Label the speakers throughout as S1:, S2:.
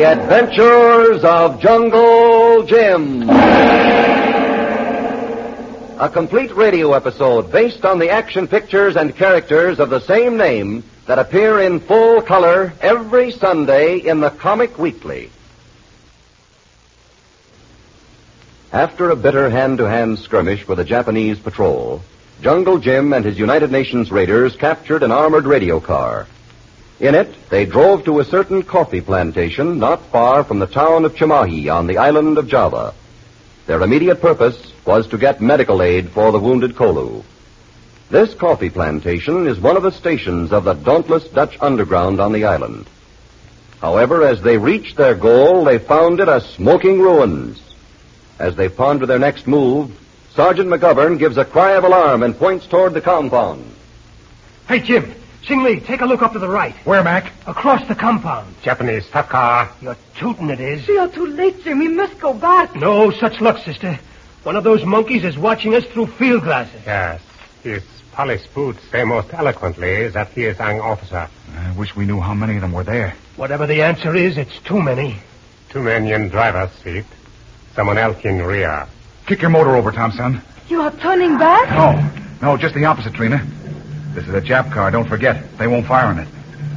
S1: Adventures of Jungle Jim. A complete radio episode based on the action pictures and characters of the same name that appear in full color every Sunday in the Comic Weekly. After a bitter hand-to-hand skirmish with a Japanese patrol, Jungle Jim and his United Nations raiders captured an armored radio car. In it, they drove to a certain coffee plantation not far from the town of Cimahi on the island of Java. Their immediate purpose was to get medical aid for the wounded Kolu. This coffee plantation is one of the stations of the dauntless Dutch underground on the island. However, as they reached their goal, they found it a smoking ruins. As they ponder their next move, Sergeant McGovern gives a cry of alarm and points toward the compound.
S2: Hey, Jim. Sing Lee, take a look up to the right.
S3: Where, Mac?
S2: Across the compound.
S4: Japanese tough car.
S2: You're tootin' it is.
S5: We are too late, Jim. We must go back.
S2: No such luck, sister. One of those monkeys is watching us through field glasses.
S4: Yes. His polished boots say most eloquently that he is an officer.
S3: I wish we knew how many of them were there.
S2: Whatever the answer is, it's too many.
S4: 2 men in driver's seat. Someone else in rear.
S3: Kick your motor over, Thompson.
S5: You are turning back?
S3: No, just the opposite, Trina. This is a Jap car, don't forget. They won't fire on it.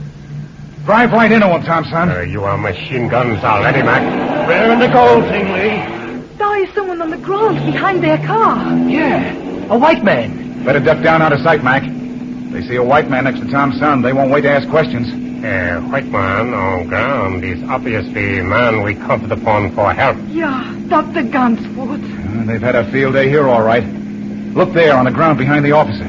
S3: Drive right into them, Thompson.
S4: You are machine guns already, Mac.
S2: Where in the gold, Sing Lee?
S5: There is someone on the ground behind their car.
S2: Yeah, a white man.
S3: Better duck down out of sight, Mac. They see a white man next to Thompson. They won't wait to ask questions.
S4: A white man on ground is obviously a man we counted upon for help.
S5: Yeah, Dr. Gunsford.
S3: They've had a field day here, all right. Look there on the ground behind the officer.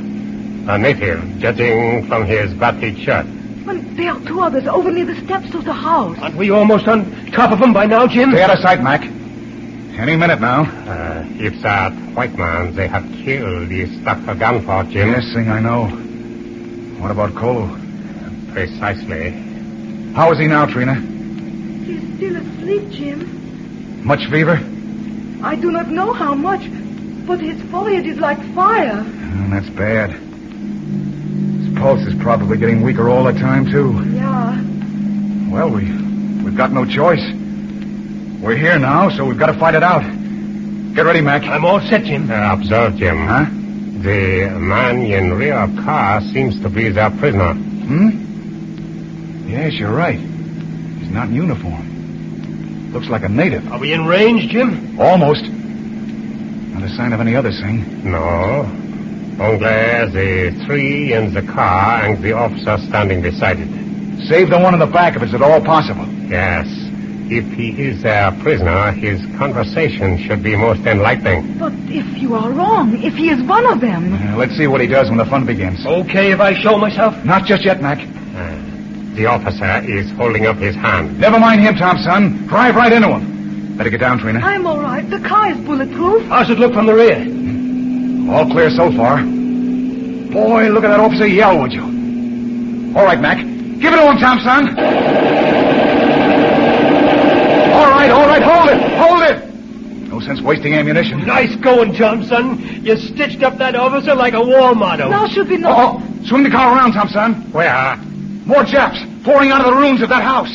S4: A native, judging from his battered shirt.
S5: And there are 2 others over near the steps of the house.
S2: Aren't we almost on top of them by now, Jim?
S3: Stay out of sight, Mac. Any minute now.
S4: If that white man they have killed is Dr. Gunford, Jim.
S3: Yes, Sing, I know. What about Kolu?
S4: Precisely.
S3: How is he now, Trina?
S5: He's still asleep, Jim.
S3: Much fever?
S5: I do not know how much, but his forehead is like fire.
S3: That's bad. His pulse is probably getting weaker all the time, too.
S5: Yeah.
S3: Well, we've got no choice. We're here now, so we've got to fight it out. Get ready, Mac.
S2: I'm all set, Jim.
S4: Observe, Jim.
S3: Huh?
S4: The man in rear car seems to be their prisoner.
S3: Yes, you're right. He's not in uniform. Looks like a native.
S2: Are we in range, Jim?
S3: Almost. Not a sign of any other thing.
S4: No. Only the 3 in the car and the officer standing beside it.
S3: Save the one in the back if it's at all possible.
S4: Yes. If he is their prisoner, his conversation should be most enlightening.
S5: But if you are wrong, if he is one of them...
S3: Let's see what he does when the fun begins.
S2: Okay if I show myself?
S3: Not just yet, Mac.
S4: The officer is holding up his hand.
S3: Never mind him, Thompson. Drive right into him. Better get down, Trina.
S5: I'm all right. The car is bulletproof.
S2: How's it look from the rear?
S3: All clear so far. Boy, look at that officer yell, would you? All right, Mac. Give it to him, Thompson. All right, hold it. No sense wasting ammunition.
S2: Nice going, Thompson. You stitched up that officer like a war motto.
S5: Now should be no...
S3: Swing the car around, Thompson.
S4: Where?
S3: More Japs pouring out of the ruins of that house.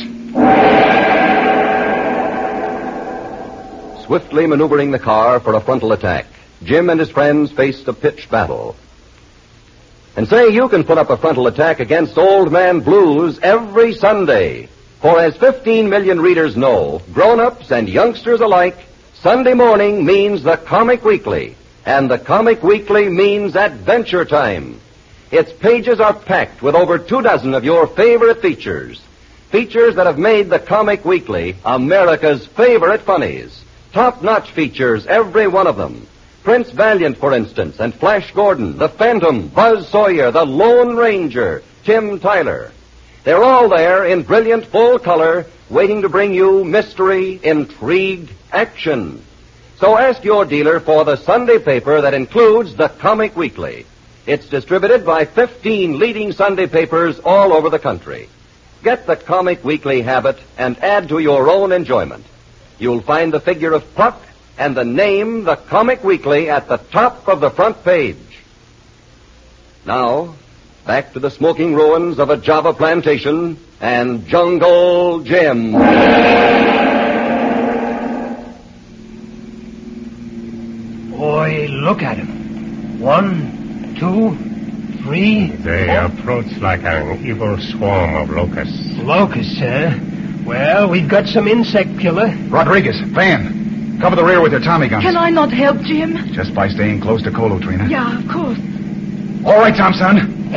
S1: Swiftly maneuvering the car for a frontal attack, Jim and his friends faced a pitched battle. And say, you can put up a frontal attack against Old Man Blues every Sunday. For as 15 million readers know, grown-ups and youngsters alike, Sunday morning means the Comic Weekly. And the Comic Weekly means Adventure Time. Its pages are packed with over 24 of your favorite features. Features that have made the Comic Weekly America's favorite funnies. Top-notch features, every one of them. Prince Valiant, for instance, and Flash Gordon, the Phantom, Buzz Sawyer, the Lone Ranger, Tim Tyler. They're all there in brilliant full color, waiting to bring you mystery, intrigue, action. So ask your dealer for the Sunday paper that includes the Comic Weekly. It's distributed by 15 leading Sunday papers all over the country. Get the Comic Weekly habit and add to your own enjoyment. You'll find the figure of Puck and the name, the Comic Weekly, at the top of the front page. Now, back to the smoking ruins of a Java plantation and Jungle Jim.
S2: Boy, look at him. 1, 2, 3.
S4: They approach like an evil swarm of locusts.
S2: Locusts, sir. Well, we've got some insect killer.
S3: Rodriguez, Van, cover the rear with your Tommy guns.
S5: Can I not help, Jim?
S3: Just by staying close to Colo, Trina.
S5: Yeah, of course.
S3: All right, Tom, son.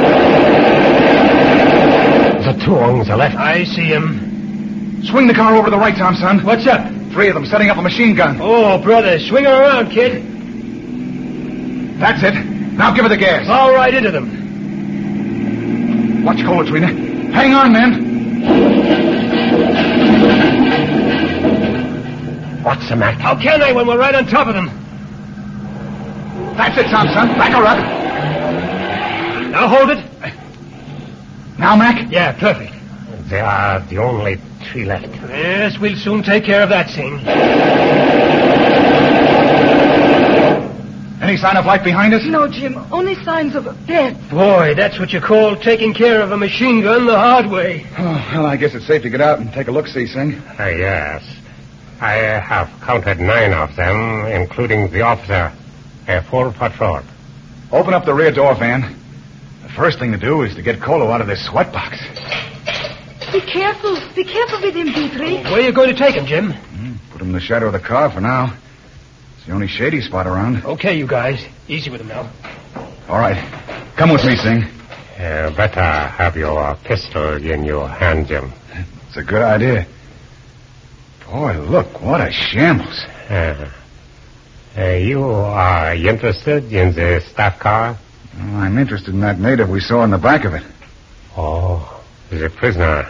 S4: The two on the left.
S2: I see him.
S3: Swing the car over to the right, Tom, son.
S2: What's up?
S3: 3 of them setting up a machine gun.
S2: Oh, brother, swing her around, kid.
S3: That's it. Now give her the gas.
S2: All right into them.
S3: Watch Colo, Trina. Hang on, men.
S4: What's the matter?
S2: How can I when we're right on top of them?
S3: That's it, Tom, son. Back her up.
S2: Now hold it.
S3: Now, Mac.
S2: Yeah, perfect.
S4: They are the only 3 left.
S2: Yes, we'll soon take care of that thing.
S3: Any sign of life behind us?
S5: No, Jim, only signs of death.
S2: Boy, that's what you call taking care of a machine gun the hard way.
S3: Oh, well, I guess it's safe to get out and take a look-see, Sing.
S4: Yes. I have counted 9 of them, including the officer. A full patrol.
S3: Open up the rear door, Van. The first thing to do is to get Colo out of this sweatbox.
S5: Be careful. Be careful with him, Dietrich.
S2: Where are you going to take him, Jim?
S3: Put him in the shadow of the car for now. It's the only shady spot around.
S2: Okay, you guys. Easy with him now.
S3: All right. Come with me, Sing.
S4: Better have your pistol in your hand, Jim.
S3: It's a good idea. Boy, look, what a shambles.
S4: You are interested in the staff car?
S3: Well, I'm interested in that native we saw in the back of it.
S4: Oh, the prisoner.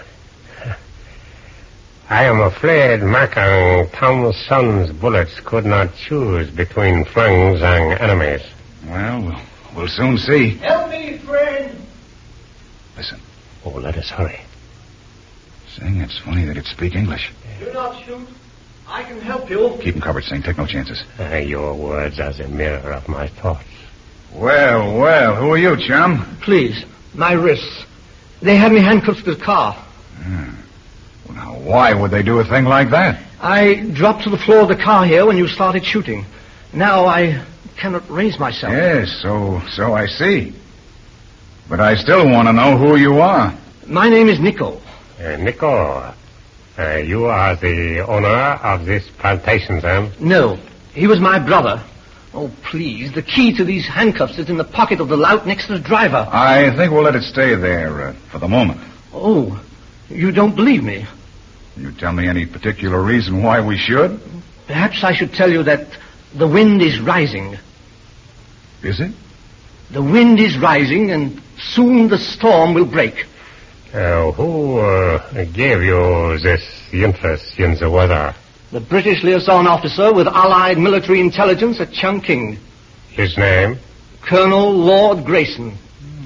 S4: I am afraid Mac and Thompson's bullets could not choose between friends and enemies.
S3: Well, we'll soon see.
S2: Help me, friend.
S3: Listen,
S4: Oh, let us hurry.
S3: Sing, it's funny that it speak English.
S2: Do not shoot. I can help you.
S3: Keep him covered, Sing. Take no chances.
S4: Your words are the mirror of my thoughts.
S3: Well, who are you, chum?
S2: Please, my wrists. They had me handcuffed to the car.
S3: Well, now, why would they do a thing like that?
S2: I dropped to the floor of the car here when you started shooting. Now I cannot raise myself.
S3: Yes, so I see. But I still want to know who you are.
S2: My name is Nico.
S4: Nico, you are the owner of this plantation, then?
S2: No, he was my brother. Oh, please, the key to these handcuffs is in the pocket of the lout next to the driver.
S3: I think we'll let it stay there for the moment.
S2: Oh, you don't believe me?
S3: Can you tell me any particular reason why we should?
S2: Perhaps I should tell you that the wind is rising.
S3: Is it?
S2: The wind is rising, and soon the storm will break.
S4: Who gave you this interest in the weather?
S2: The British liaison officer with Allied military intelligence at Chungking.
S4: His name?
S2: Colonel Lord Grayson.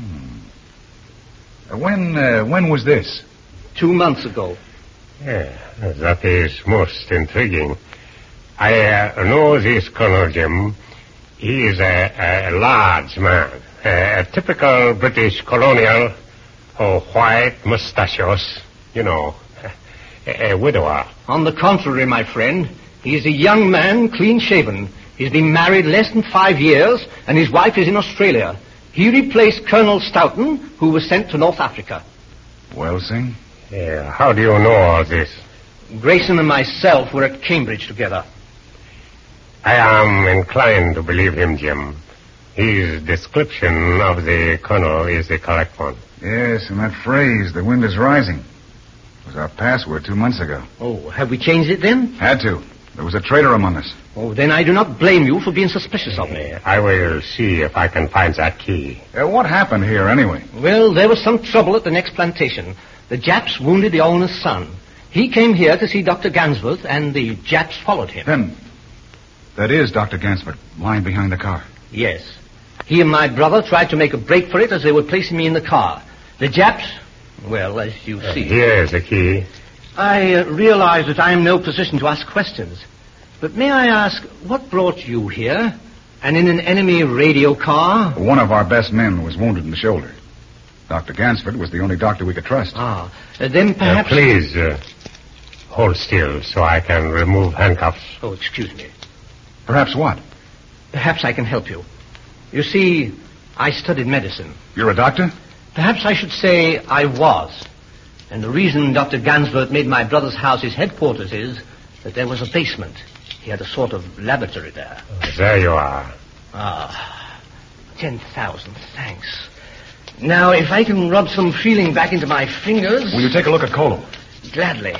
S3: When was this?
S2: 2 months ago.
S4: Yeah, that is most intriguing. I know this Colonel Jim. He is a large man. A typical British colonial. White mustachios. You know, a widower.
S2: On the contrary, my friend, he is a young man, clean-shaven. He's been married less than 5 years, and his wife is in Australia. He replaced Colonel Stoughton, who was sent to North Africa.
S3: Well, Sing?
S4: How do you know all this?
S2: Grayson and myself were at Cambridge together.
S4: I am inclined to believe him, Jim. His description of the colonel is the correct one.
S3: Yes, and that phrase, the wind is rising, was our password 2 months ago.
S2: Oh, have we changed it then?
S3: Had to. There was a traitor among us.
S2: Oh, then I do not blame you for being suspicious of me.
S4: I will see if I can find that key.
S3: What happened here, anyway?
S2: Well, there was some trouble at the next plantation. The Japs wounded the owner's son. He came here to see Dr. Gansworth, and the Japs followed him.
S3: Then, that is Dr. Gansworth, lying behind the car.
S2: Yes. He and my brother tried to make a break for it as they were placing me in the car. The Japs, well, as you see...
S4: Here is the key.
S2: I realize that I am in no position to ask questions. But may I ask, what brought you here? And in an enemy radio car?
S3: One of our best men was wounded in the shoulder. Dr. Gansford was the only doctor we could trust.
S2: Then perhaps...
S4: Please, hold still so I can remove handcuffs.
S2: Oh, excuse me.
S3: Perhaps what?
S2: Perhaps I can help you. You see, I studied medicine.
S3: You're a doctor?
S2: Perhaps I should say I was. And the reason Dr. Gansford made my brother's house his headquarters is that there was a basement. He had a sort of laboratory there.
S4: There you are.
S2: 10,000 thanks. Now, if I can rub some feeling back into my fingers...
S3: Will you take a look at Kolo?
S2: Gladly.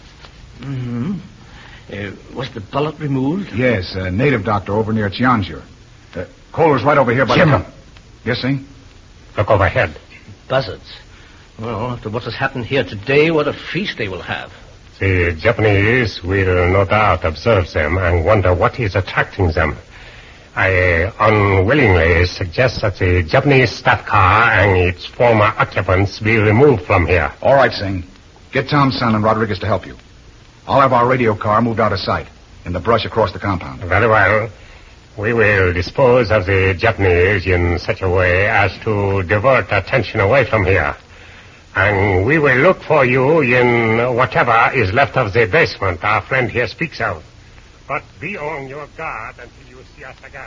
S2: Was the bullet removed?
S3: Yes, a native doctor over near Chianjur. Kolo's right over here by
S4: Jim.
S3: the... Yes, Singh?
S4: Look overhead.
S2: Buzzards. Well, after what has happened here today, what a feast they will have.
S4: The Japanese will no doubt observe them and wonder what is attracting them. I unwillingly suggest that the Japanese staff car and its former occupants be removed from here.
S3: All right, Singh. Get Tom, Son, and Rodriguez to help you. I'll have our radio car moved out of sight, in the brush across the compound.
S4: Very well. We will dispose of the Japanese in such a way as to divert attention away from here. And we will look for you in whatever is left of the basement our friend here speaks of. But be on your guard until you see us again.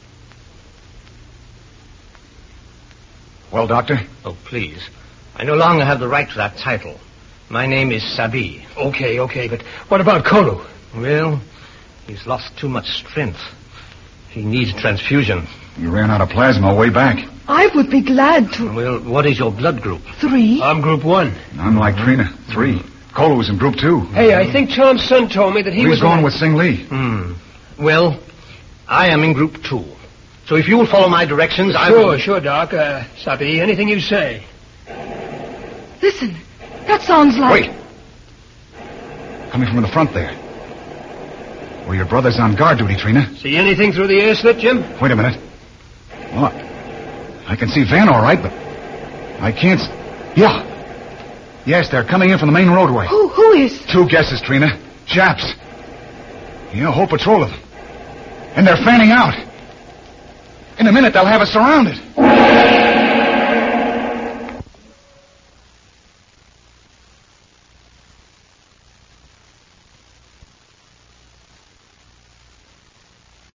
S3: Well, Doctor?
S2: Oh, please. I no longer have the right to that title. My name is Sabi.
S6: Okay, but what about Kolo?
S2: Well, he's lost too much strength. He needs transfusion.
S3: You ran out of plasma way back.
S5: I would be glad to.
S2: Well, what is your blood group?
S5: 3.
S6: I'm Group 1.
S3: I'm like Trina. 3. Kolo was in Group 2.
S6: Hey, I think Tom's son told me that he
S3: He's
S6: was...
S3: going with Sing Lee.
S2: Well, I am in Group 2. So if you will follow my directions, I will...
S6: Sure, Doc. Sabi, anything you say.
S5: Listen, that sounds like...
S3: Wait. Coming from the front there. Well, your brother's on guard duty, Trina.
S6: See anything through the air slit, Jim?
S3: Wait a minute. Well, I can see Van all right, but I can't... Yeah. Yes, they're coming in from the main roadway.
S5: Who is...
S3: 2 guesses, Trina. Japs. Yeah, a whole patrol of them. And they're fanning out. In a minute, they'll have us surrounded.